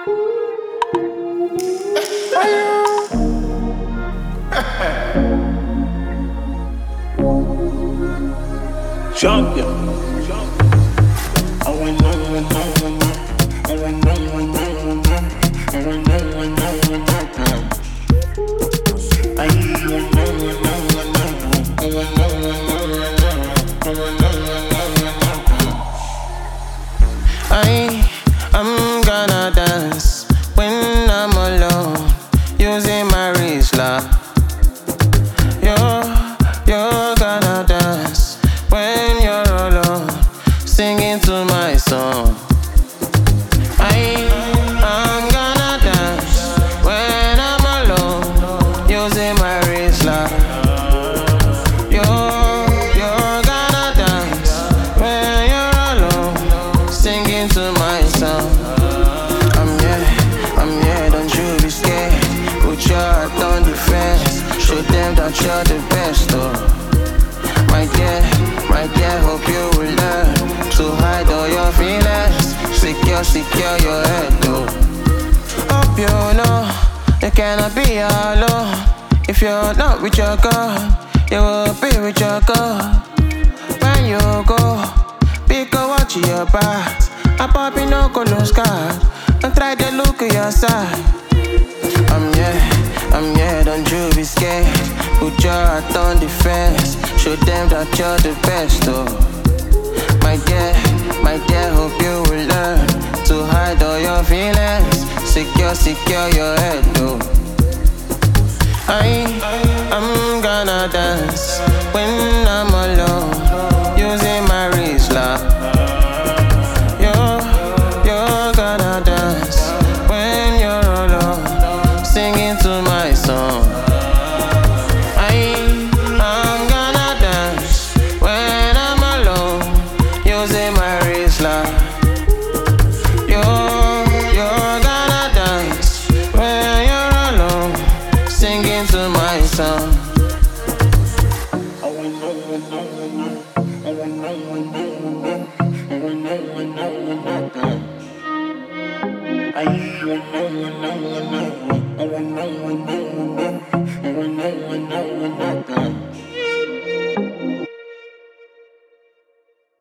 Champion. I'm gonna dance when I'm alone, using my wrist lock. You're gonna dance when you're alone, singing to my song. I'm gonna dance when I'm alone, using my wrist lock. You're gonna dance when you're alone, singing to my song. I'm here, don't you be scared. Put your heart on the fence, show them that you're the best, oh. My dear, hope you will learn to hide all your feelings. Secure your head, though. Hope you know you cannot be alone. If you're not with your God, you will be with your God. When you go, pick a watch your back. I pop in no lose card. Don't try to look at your side. I'm here, don't you be scared. Put your heart on the fence, show them that you're the best, oh. My dear, hope you will learn to hide all your feelings. Secure your head, though. I'm gonna dance when I'm alone, using my wrist lock. You're gonna dance when you're alone, singing to my song. I'm gonna dance when I'm alone, using my wrist lock. You're gonna dance when you're alone, singing to my song. I